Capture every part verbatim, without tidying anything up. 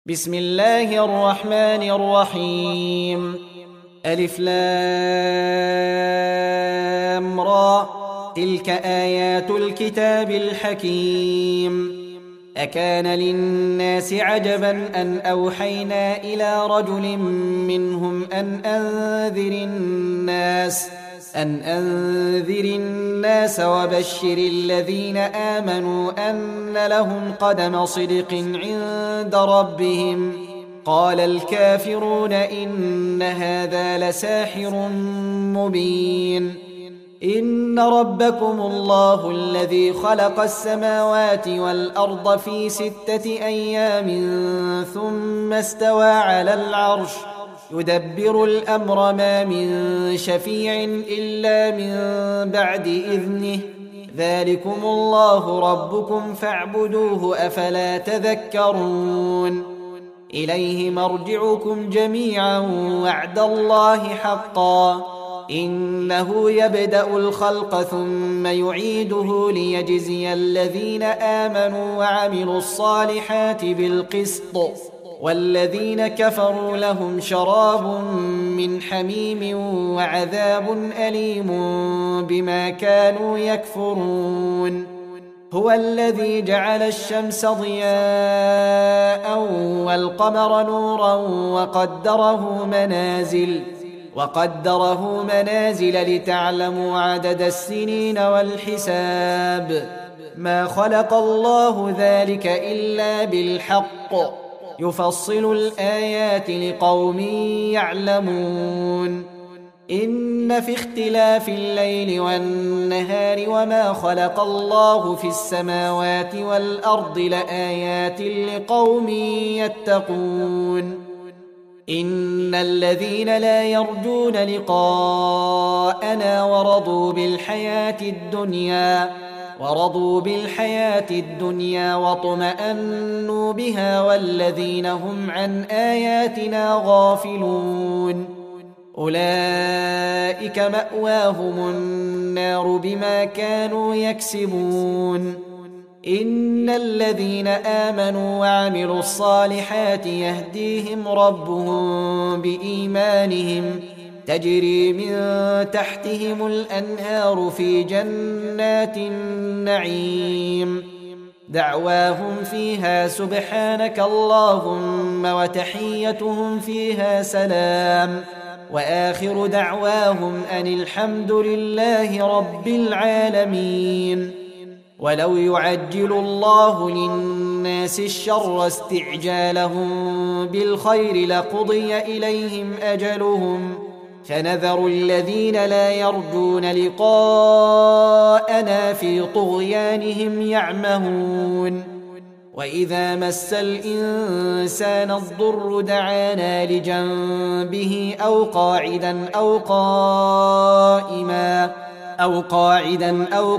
بسم الله الرحمن الرحيم. ألف لام را، تلك آيات الكتاب الحكيم. أكان للناس عجبا أن أوحينا إلى رجل منهم أن أنذر الناس أن أنذر الناس وبشر الذين آمنوا أن لهم قدم صدق عند ربهم. قال الكافرون إن هذا لساحر مبين. إن ربكم الله الذي خلق السماوات والأرض في ستة أيام ثم استوى على العرش يدبر الأمر، ما من شفيع إلا من بعد إذنه. ذلكم الله ربكم فاعبدوه، أفلا تذكرون. إليه مرجعكم جميعا وعد الله حقا، إنه يبدأ الخلق ثم يعيده ليجزي الذين آمنوا وعملوا الصالحات بالقسط، والذين كفروا لهم شراب من حميم وعذاب أليم بما كانوا يكفرون. هو الذي جعل الشمس ضياء والقمر نورا وقدره منازل وقدره منازل لتعلموا عدد السنين والحساب. ما خلق الله ذلك إلا بالحق، يفصل الآيات لقوم يعلمون. إن في اختلاف الليل والنهار وما خلق الله في السماوات والأرض لآيات لقوم يتقون. إن الذين لا يرجون لقاءنا ورضوا بالحياة الدنيا ورضوا بالحياة الدنيا واطمأنوا بها والذين هم عن آياتنا غافلون أولئك مأواهم النار بما كانوا يكسبون. إن الذين آمنوا وعملوا الصالحات يهديهم ربهم بإيمانهم، تجري من تحتهم الأنهار في جنات النعيم. دعواهم فيها سبحانك اللهم وتحيتهم فيها سلام، وآخر دعواهم أن الحمد لله رب العالمين. ولو يعجل الله للناس الشر استعجالهم بالخير لقضي إليهم أجلهم، فنذر الذين لا يرجون لقاءنا في طغيانهم يعمهون. وإذا مس الإنسان الضر دعانا لجنبه أو قاعدا أو قائما أو قاعدا أو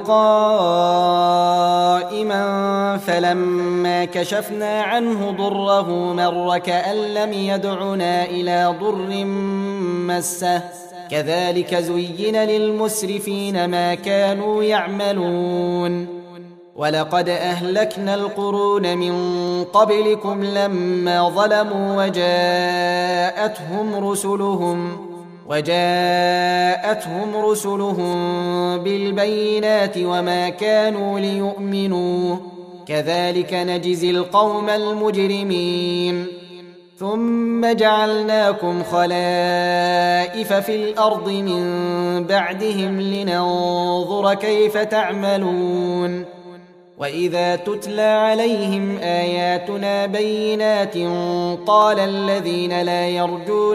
قائما فلما كشفنا عنه ضره مر كأن لم يدعنا إلى ضر مسه. كذلك زين للمسرفين ما كانوا يعملون. ولقد أهلكنا القرون من قبلكم لما ظلموا وجاءتهم رسلهم وجاءتهم رسلهم بالبينات وما كانوا ليؤمنوا، كذلك نجزي القوم المجرمين. ثم جعلناكم خلائف في الأرض من بعدهم لننظر كيف تعملون. وإذا تتلى عليهم آياتنا بينات قال الذين لا يرجون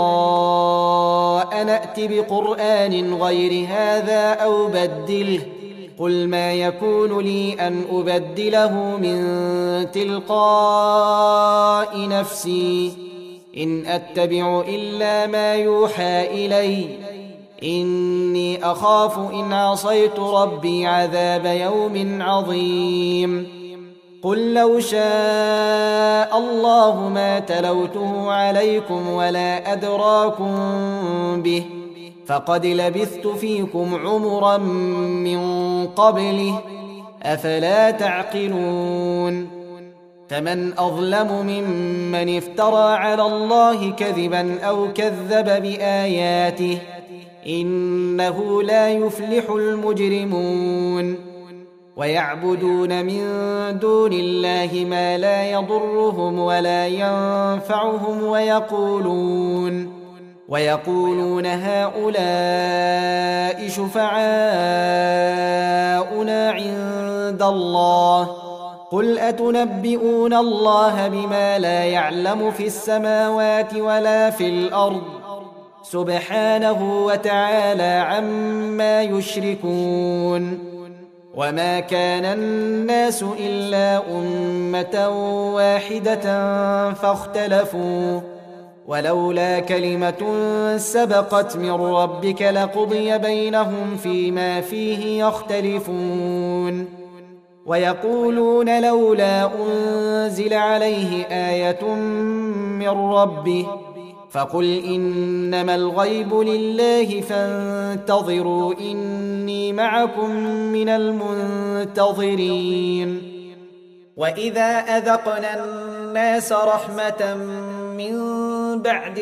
لقاء نأت بقرآن غير هذا أو بدله، قل ما يكون لي أن أبدله من تلقاء نفسي، إن أتبع إلا ما يوحى إلي، إني أخاف إن عصيت ربي عذاب يوم عظيم. قل لو شاء الله ما تلوته عليكم ولا أدراكم به، فقد لبثت فيكم عمرا من قبله، أفلا تعقلون؟ فمن أظلم ممن افترى على الله كذبا أو كذب بآياته إنه لا يفلح المجرمون ويعبدون من دون الله ما لا يضرهم ولا ينفعهم ويقولون ويقولون هؤلاء شفعاؤنا عند الله قل أتنبئون الله بما لا يعلم في السماوات ولا في الأرض سبحانه وتعالى عما يشركون وما كان الناس إلا أمة واحدة فاختلفوا ولولا كلمة سبقت من ربك لقضي بينهم فيما فيه يختلفون ويقولون لولا أنزل عليه آية من ربه فقل إنما الغيب لله فانتظروا إني معكم من المنتظرين وإذا أذقنا الناس رحمة من بعد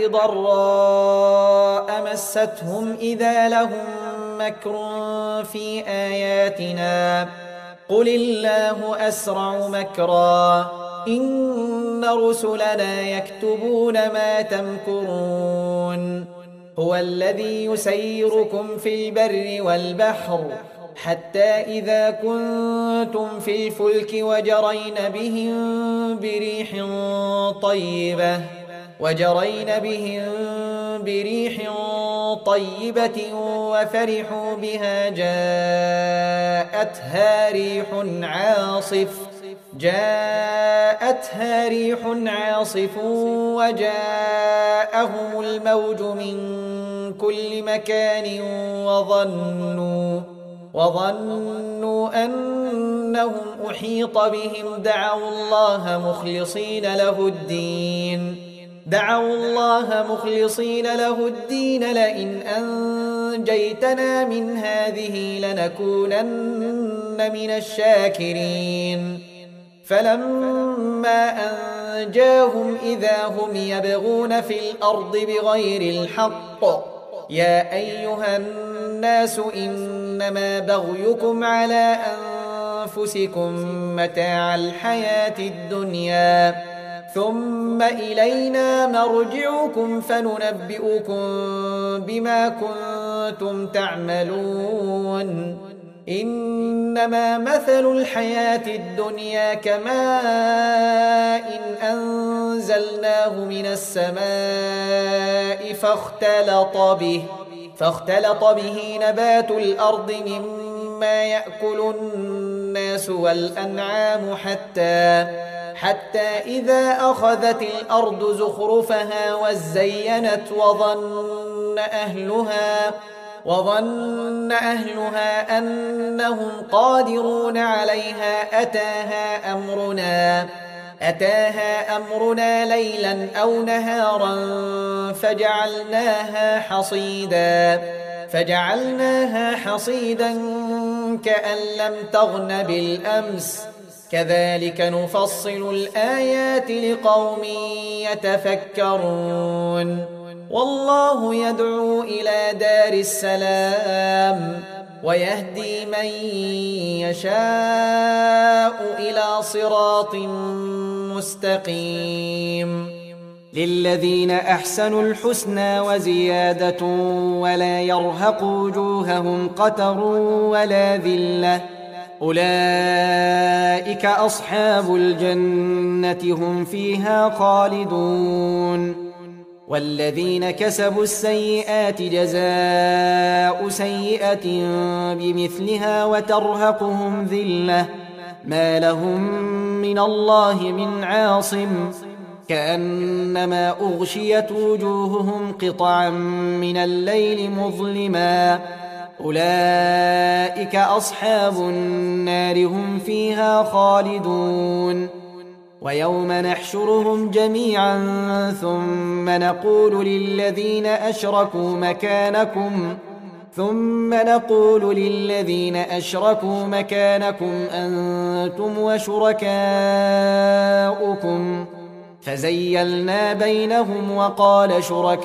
ضراء مستهم إذا لهم مكر في آياتنا قل الله أسرع مكرا إن رسلنا يكتبون ما تمكرون هو الذي يسيركم في البر والبحر حتى إذا كنتم في الفلك وجرين بهم بريح طيبة وجرين بهم بريح طيبة وفرحوا بها جاءتها ريح عاصف جاءتها ريح عاصف وجاءهم الموج من كل مكان وظنوا وظنوا أنهم أحيط بهم دعوا الله مخلصين له الدين دعوا الله مخلصين له الدين لئن أنجيتنا من هذه لنكونن من الشاكرين فلما أنجاهم إذا هم يبغون في الأرض بغير الحق يا أيها الناس إنما بغيكم على أنفسكم متاع الحياة الدنيا ثم إلينا مرجعكم فننبئكم بما كنتم تعملون إنما مثل الحياة الدنيا كماء أنزلناه من السماء فاختلط به فاختلط به نبات الأرض مما يأكل الناس والأنعام حتى حتى إذا أخذت الأرض زخرفها وزينت وظن أهلها وظن أهلها أنهم قادرون عليها أتاها أمرنا أتاها أمرنا ليلا أو نهارا فجعلناها حصيدا فجعلناها حصيدا كأن لم تغن بالأمس كذلك نفصل الآيات لقوم يتفكرون والله يدعو إلى دار السلام ويهدي من يشاء إلى صراط مستقيم للذين أحسنوا الحسنى وزيادة ولا يرهق وجوههم قتر ولا ذلة أولئك أصحاب الجنة هم فيها خالدون والذين كسبوا السيئات جزاء سيئة بمثلها وترهقهم ذلة ما لهم من الله من عاصم كأنما أغشيت وجوههم قطعا من الليل مظلما أولئك أصحاب النار هم فيها خالدون ويوم نحشرهم جميعا ثم نقول للذين أشركوا مكانكم ثم نقول للذين أشركوا مكانكم أنتم وشركاؤكم فزيلنا بينهم وقال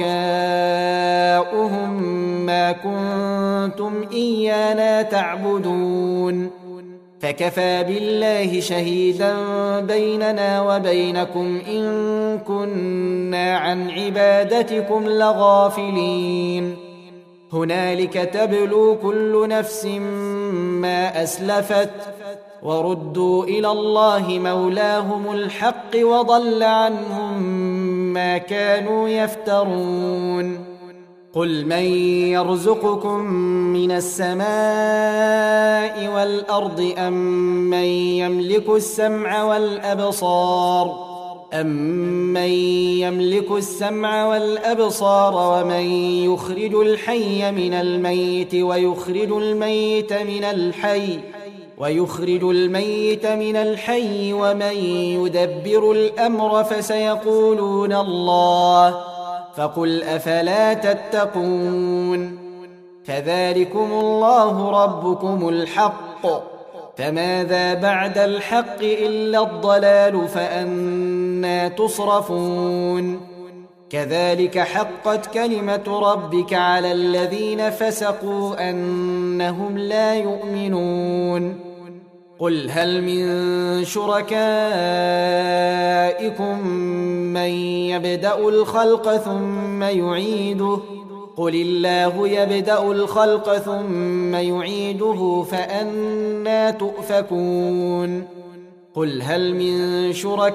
شركاؤهم ما كنتم إيانا تعبدون فكفى بالله شهيدا بيننا وبينكم إن كنا عن عبادتكم لغافلين هنالك تبلو كل نفس ما أسلفت وردوا إلى الله مولاهم الحق وضل عنهم ما كانوا يفترون قل من يرزقكم من السماء والأرض أم من يملك السمع والأبصار أَمَّن يَمْلِكُ السَّمْعَ وَالْأَبْصَارَ وَمَن يُخْرِجُ الْحَيَّ مِنَ الْمَيِّتِ وَيُخْرِجُ الْمَيِّتَ مِنَ الْحَيِّ وَيُخْرِجُ الْمَيِّتَ مِنَ الْحَيِّ وَمَن يُدَبِّرُ الْأَمْرَ فَسَيَقُولُونَ اللَّهُ فَقُلْ أَفَلَا تَتَّقُونَ فَذَلِكُمُ اللَّهُ رَبُّكُمُ الْحَقُّ فماذا بعد الحق إلا الضلال فأنى تصرفون كذلك حقت كلمة ربك على الذين فسقوا أنهم لا يؤمنون قل هل من شركائكم من يبدأ الخلق ثم يعيده قل الله يبدأ الخلق ثم يعيده فأنى تؤفكون قل هل من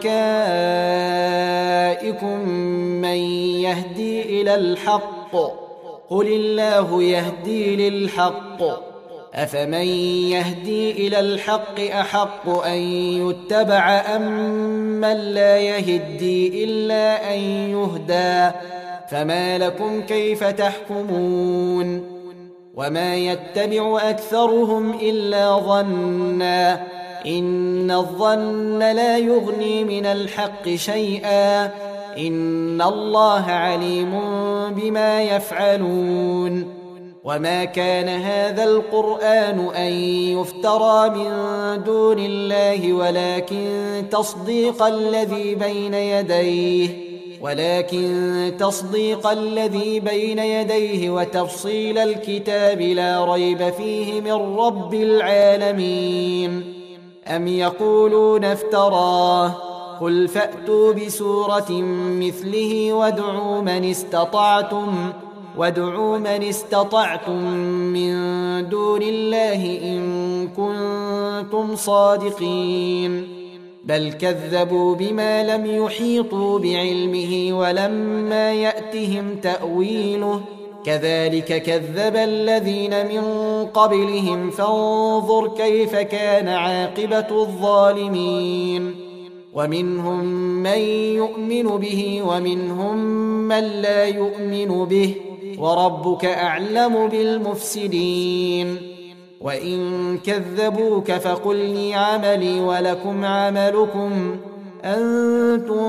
شركائكم من يهدي إلى الحق قل الله يهدي للحق أفمن يهدي إلى الحق أحق أن يتبع أم من لا يهدي إلا أن يهدى فما لكم كيف تحكمون وما يتبع أكثرهم إلا ظنا إن الظن لا يغني من الحق شيئا إن الله عليم بما يفعلون وما كان هذا القرآن أن يفترى من دون الله ولكن تصديق الذي بين يديه ولكن تصديق الذي بين يديه وتفصيل الكتاب لا ريب فيه من رب العالمين أم يقولون افتراه قل فأتوا بسورة مثله وادعوا من استطعتم وادعوا من استطعتم من دون الله إن كنتم صادقين بل كذبوا بما لم يحيطوا بعلمه ولما يأتهم تأويله كذلك كذب الذين من قبلهم فانظر كيف كان عاقبة الظالمين ومنهم من يؤمن به ومنهم من لا يؤمن به وربك أعلم بالمفسدين وإن كذبوك فقل لي عملي ولكم عملكم أنتم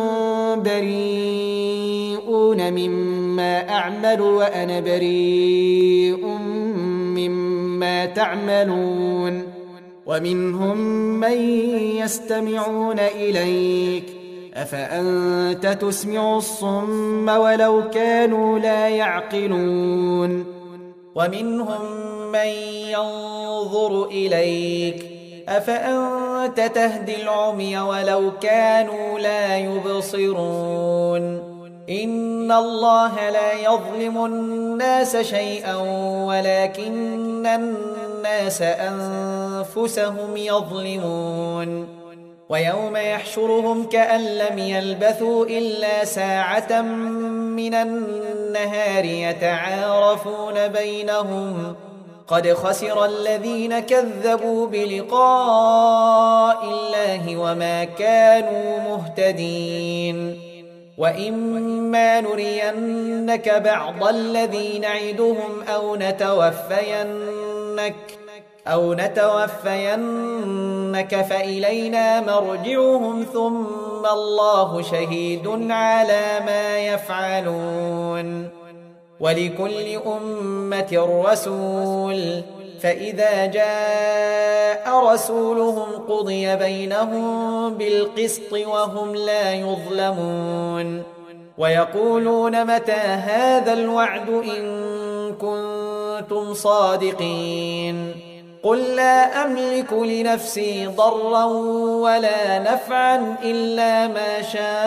بريئون مما أعمل وأنا بريء مما تعملون ومنهم من يستمعون إليك أفأنت تسمع الصم ولو كانوا لا يعقلون ومنهم من ينظر إليك أفأنت تهدي العمي ولو كانوا لا يبصرون إن الله لا يظلم الناس شيئا ولكن الناس أنفسهم يظلمون ويوم يحشرهم كأن لم يلبثوا إلا ساعة من النهار يتعارفون بينهم قد خسر الذين كذبوا بلقاء الله وما كانوا مهتدين وإما نرينك بعض الذي نعدهم أو نتوفينك أو نتوفينك فإلينا مرجعهم ثم الله شهيد على ما يفعلون ولكل أمة رسول، فإذا جاء رسولهم قضي بينهم بالقسط وهم لا يظلمون. ويقولون متى هذا الوعد إن كنتم صادقين؟ قل لا أملك لنفسي ضرا ولا نفعا إلا ما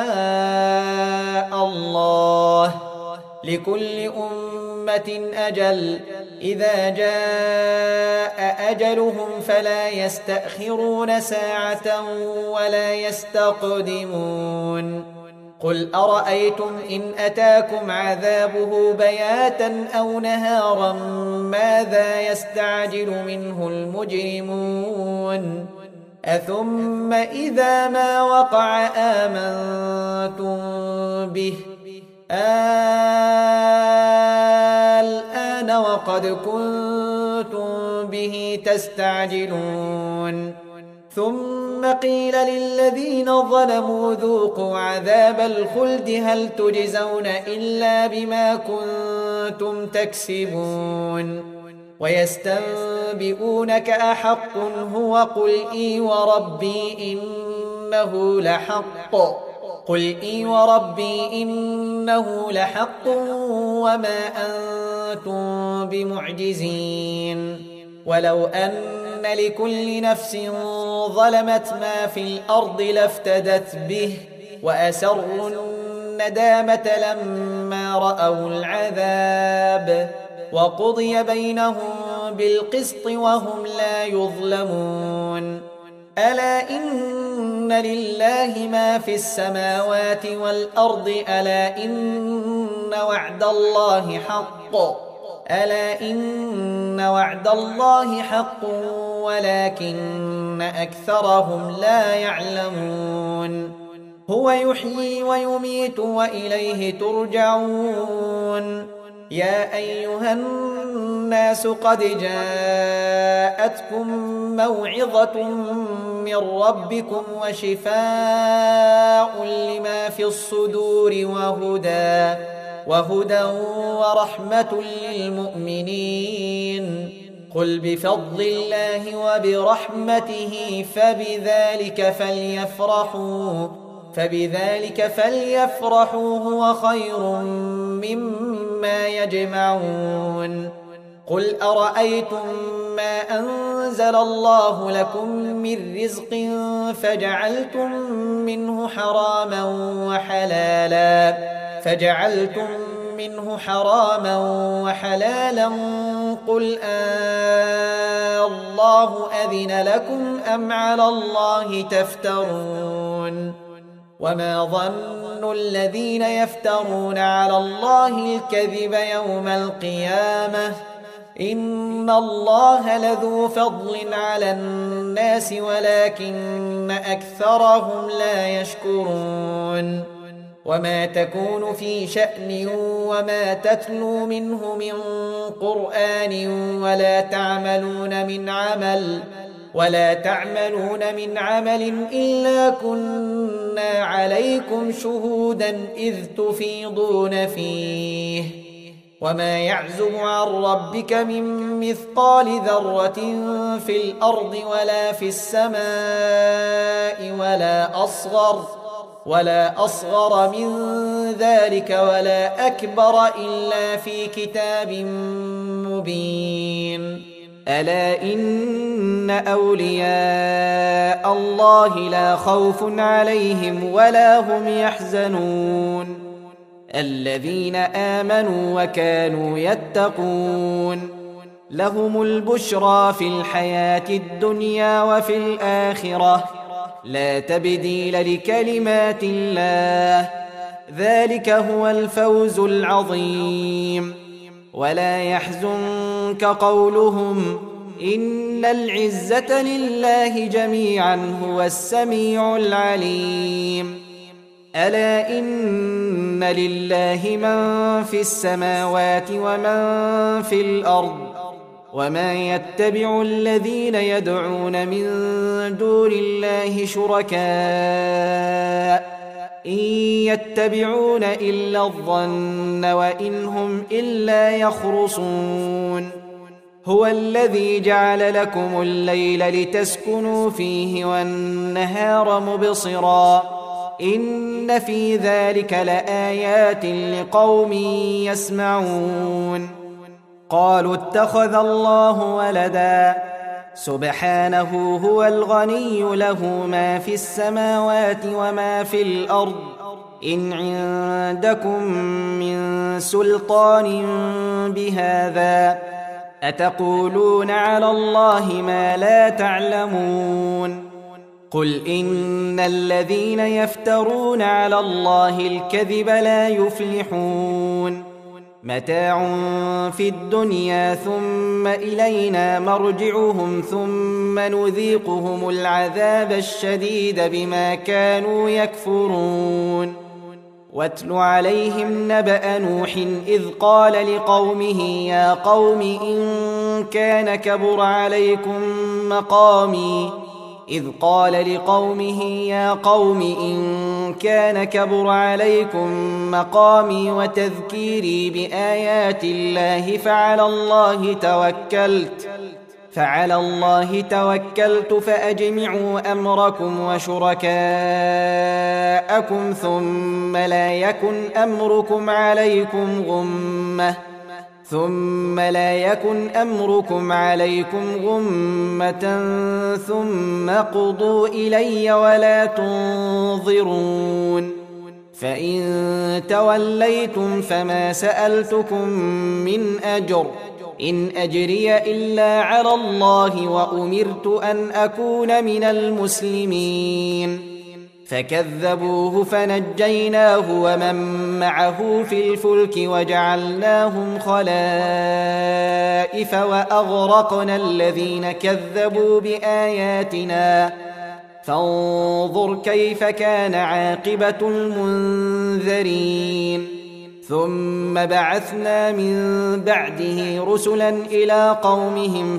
شاء الله، لكل أمة أجل، إذا جاء أجلهم فلا يستأخرون ساعة ولا يستقدمون. قل أرأيتم إن أتاكم عذابه بياتا أو نهارا ماذا يستعجل منه المجرمون؟ أثم إذا ما وقع آمنتم به؟ الآن وقد كنتم به تستعجلون. ثم قيل للذين ظلموا ذوقوا عذاب الخلد هل تجزون إلا بما كنتم تكسبون. ويستنبئونك أحق هو؟ قل إي وربي إنه لحق قل إي وربي إنه لحق وما أنتم بمعجزين. ولو أن لكل نفس ظلمت ما في الأرض لافتدت به وأسروا الندامة لما رأوا العذاب وقضي بينهم بالقسط وهم لا يظلمون. ألا إن لله ما في السماوات والأرض ألا إن وعد الله حق ألا إن وعد الله حق ولكن أكثرهم لا يعلمون. هو يحيي ويميت وإليه ترجعون. يا أيها الناس قد جاءتكم موعظة من ربكم وشفاء لما في الصدور وهدى وهدى ورحمة للمؤمنين. قل بفضل الله وبرحمته فبذلك فليفرحوا فبذلك فليفرحوا هو خير مما يجمعون. قل أرأيتم ما أنزل الله لكم من رزق فجعلتم منه حراما وحلالا فجعلتم منه حراما وحلالا قل آه الله أذن لكم أم على الله تفترون. وما ظن الذين يفترون على الله الكذب يوم القيامة إن الله لذو فضل على الناس ولكن أكثرهم لا يشكرون. وما تكون في شأن وما تتلو منه من قرآن ولا تعملون من عمل ولا تعملون من عمل إلا كنا عليكم شهودا إذ تفيضون فيه. وما يعزب عن ربك من مثقال ذرة في الأرض ولا في السماء ولا أصغر ولا أصغر من ذلك ولا أكبر إلا في كتاب مبين. ألا إن أولياء الله لا خوف عليهم ولا هم يحزنون الذين آمنوا وكانوا يتقون لهم البشرى في الحياة الدنيا وفي الآخرة لا تبديل لكلمات الله ذلك هو الفوز العظيم. ولا يحزنك قولهم إن العزة لله جميعا هو السميع العليم. ألا إن لله من في السماوات ومن في الأرض وما يتبع الذين يدعون من دون الله شركاء إن يتبعون إلا الظن وإن هم إلا يخرصون هو الذي جعل لكم الليل لتسكنوا فيه والنهار مبصرا إن في ذلك لآيات لقوم يسمعون قالوا اتخذ الله ولدا سبحانه هو الغني له ما في السماوات وما في الأرض إن عندكم من سلطان بهذا أتقولون على الله ما لا تعلمون قل إن الذين يفترون على الله الكذب لا يفلحون متاع في الدنيا ثم إلينا مرجعهم ثم نذيقهم العذاب الشديد بما كانوا يكفرون واتل عليهم نبأ نوح إذ قال لقومه يا قوم إن كان كبر عليكم مقامي إذ قال لقومه يا قوم إن كان كبر عليكم مقامي وتذكيري بآيات الله فعلى الله توكلت فعلى الله توكلت فأجمعوا أمركم وشركاءكم ثم لا يكن أمركم عليكم غمة ثم لا يكن أمركم عليكم غمة ثم قضوا إلي ولا تنظرون فإن توليتم فما سألتكم من أجر إن أجري إلا على الله وأمرت أن أكون من المسلمين فكذبوه فنجيناه ومن معه في الفلك وجعلناهم خلائف وأغرقنا الذين كذبوا بآياتنا فانظر كيف كان عاقبة المنذرين ثم بعثنا من بعده رسلا إلى قومهم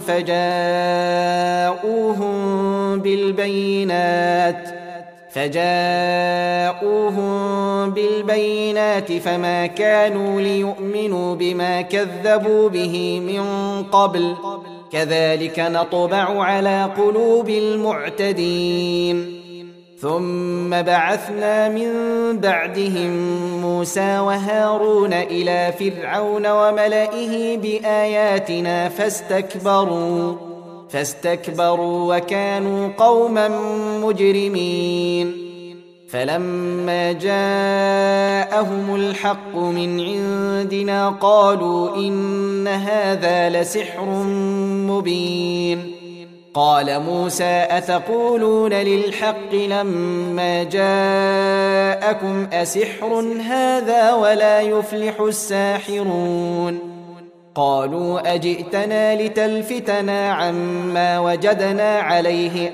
فجاءوهم بالبينات فجاءوهم بالبينات فما كانوا ليؤمنوا بما كذبوا به من قبل كذلك نطبع على قلوب المعتدين ثم بعثنا من بعدهم موسى وهارون إلى فرعون وملئه بآياتنا فاستكبروا فاستكبروا وكانوا قوما مجرمين فلما جاءهم الحق من عندنا قالوا إن هذا لسحر مبين قال موسى أتقولون للحق لما جاءكم أسحر هذا ولا يفلح الساحرون قالوا أجئتنا لتلفتنا عما وجدنا عليه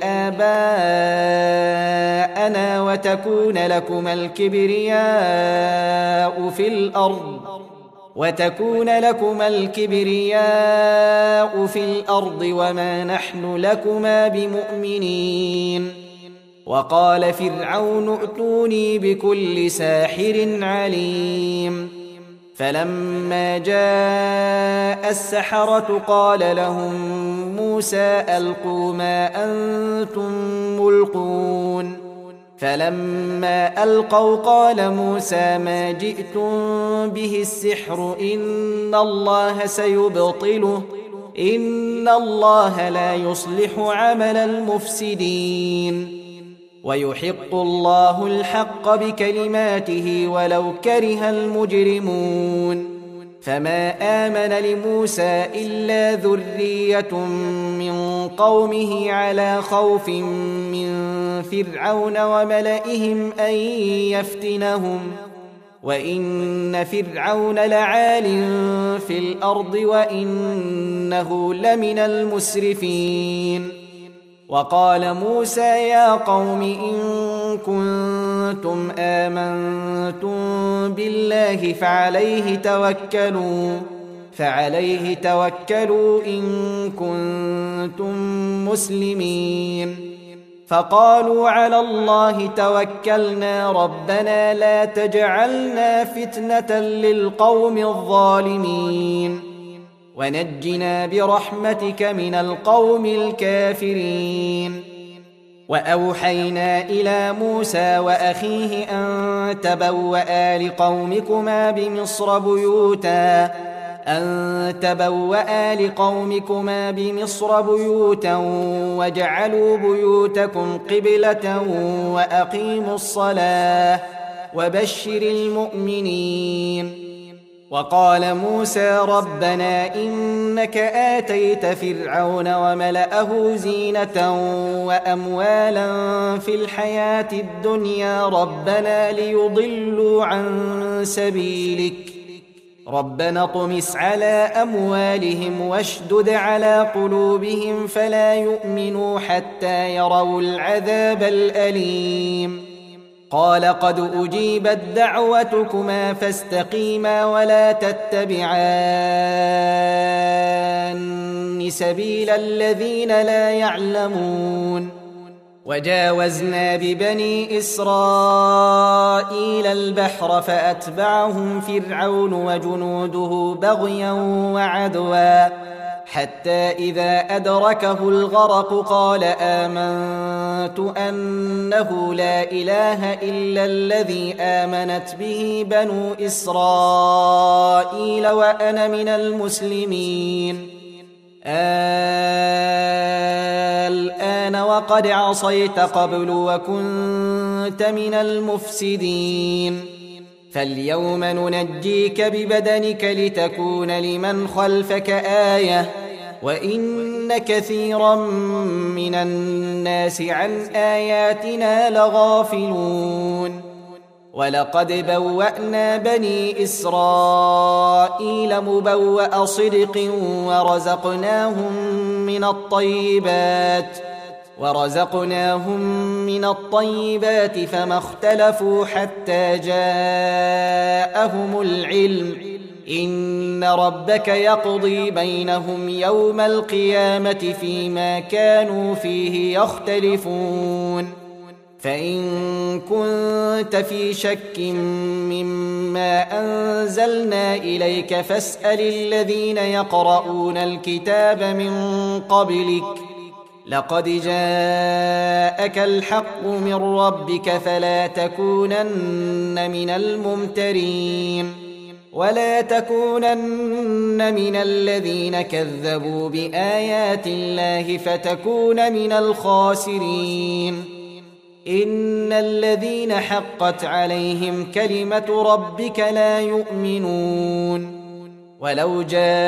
آباءنا وتكون لكما الكبرياء في الأرض وتكون لكما الكبرياء في الأرض وما نحن لكما بمؤمنين وقال فرعون ائتوني بكل ساحر عليم فلما جاء السحرة قال لهم موسى ألقوا ما أنتم ملقون فلما ألقوا قال موسى ما جئتم به السحر إن الله سيبطله إن الله لا يصلح عمل المفسدين ويحق الله الحق بكلماته ولو كره المجرمون فما آمن لموسى إلا ذرية من قومه على خوف من فرعون وملئهم أن يفتنهم وإن فرعون لعال في الأرض وإنه لمن المسرفين وقال موسى يا قوم إن كنتم آمنتم بالله فعليه توكلوا فعليه توكلوا إن كنتم مسلمين فقالوا على الله توكلنا ربنا لا تجعلنا فتنة للقوم الظالمين ونجنا برحمتك من القوم الكافرين. وأوحينا إلى موسى وأخيه أن تبوأ لقومكما بمصر بيوتا أن تبوأ لقومكما بمصر بيوتا واجعلوا بيوتكم قبلة وأقيموا الصلاة وبشر المؤمنين. وقال موسى ربنا إنك آتيت فرعون وملأه زينة وأموالا في الحياة الدنيا ربنا ليضلوا عن سبيلك ربنا اطمس على أموالهم واشدد على قلوبهم فلا يؤمنوا حتى يروا العذاب الأليم. قال قد أجيبت دعوتكما فاستقيما ولا تتبعان سبيل الذين لا يعلمون. وجاوزنا ببني إسرائيل البحر فأتبعهم فرعون وجنوده بغيا وعدوا حتى إذا أدركه الغرق قال آمنت أنه لا إله إلا الذي آمنت به بنو إسرائيل وأنا من المسلمين. الآن وقد عصيت قبل وكنت من المفسدين فاليوم ننجيك ببدنك لتكون لمن خلفك آية وإن كثيرا من الناس عن آياتنا لغافلون. ولقد بوأنا بني إسرائيل مبوأ صدق ورزقناهم من الطيبات ورزقناهم من الطيبات فما اختلفوا حتى جاءهم العلم إن ربك يقضي بينهم يوم القيامة فيما كانوا فيه يختلفون. فإن كنت في شك مما أنزلنا إليك فاسأل الذين يقرؤون الكتاب من قبلك لقد جاءك الحق من ربك فلا تكونن من الممترين ولا تكونن من الذين كذبوا بآيات الله فتكون من الخاسرين. إن الذين حقت عليهم كلمة ربك لا يؤمنون ولو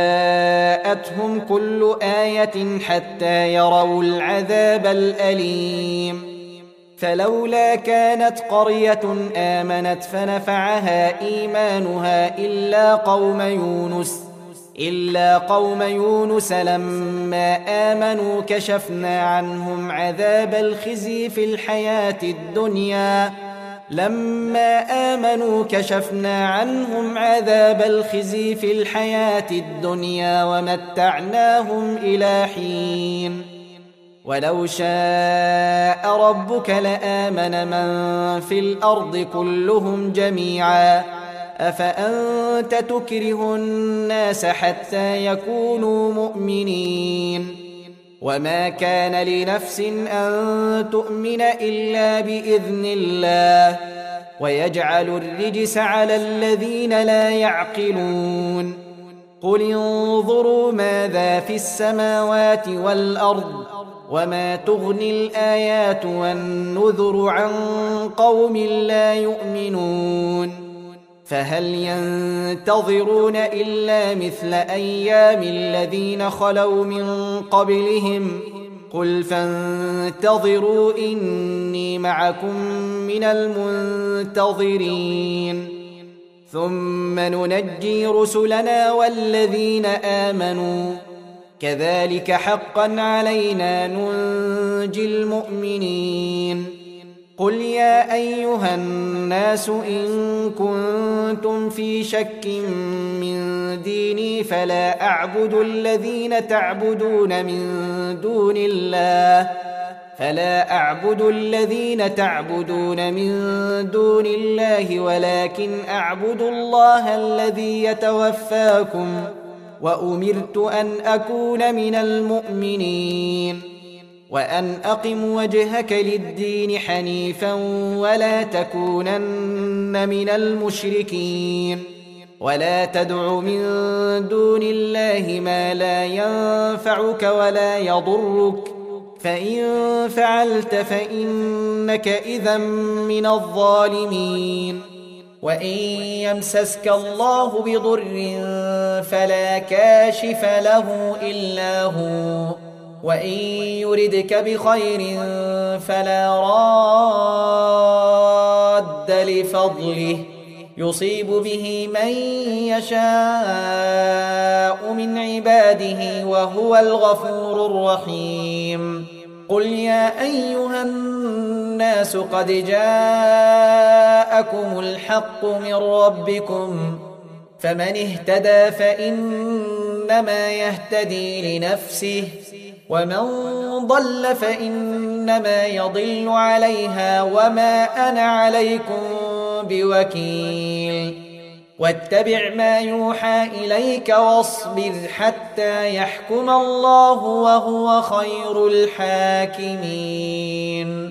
جاءتهم كل آية حتى يروا العذاب الأليم. فلولا كانت قرية آمنت فنفعها إيمانها إلا قوم يونس إلا قوم يونس لما آمنوا كشفنا عنهم عذاب الخزي في الحياة الدنيا لما آمنوا كشفنا عنهم عذاب الخزي في الحياة الدنيا ومتعناهم إلى حين. ولو شاء ربك لآمن من في الأرض كلهم جميعا أفأنت تكره الناس حتى يكونوا مؤمنين. وما كان لنفس أن تؤمن إلا بإذن الله ويجعل الرجس على الذين لا يعقلون. قل انظروا ماذا في السماوات والأرض وما تغني الآيات والنذر عن قوم لا يؤمنون. فهل ينتظرون إلا مثل أيام الذين خلوا من قبلهم قل فانتظروا إني معكم من المنتظرين. ثم ننجي رسلنا والذين آمنوا كذلك حقا علينا ننجي المؤمنين. قل يا أيها الناس إن كنتم في شك من ديني فلا أعبد الذين تعبدون من دون الله فلا أعبد الذين تعبدون من دون الله ولكن أعبد الله الذي يتوفاكم وأمرت أن أكون من المؤمنين وأن أقم وجهك للدين حنيفا ولا تكونن من المشركين ولا تدع من دون الله ما لا ينفعك ولا يضرك فإن فعلت فإنك إذا من الظالمين وإن يمسسك الله بضر فلا كاشف له إلا هو وإن يردك بخير فلا راد لفضله يصيب به من يشاء من عباده وهو الغفور الرحيم قل يا أيها الناس قد جاءكم الحق من ربكم فمن اهتدى فإنما يهتدي لنفسه ومن ضل فإنما يضل عليها وما أنا عليكم بوكيل واتبع ما يوحى إليك واصبر حتى يحكم الله وهو خير الحاكمين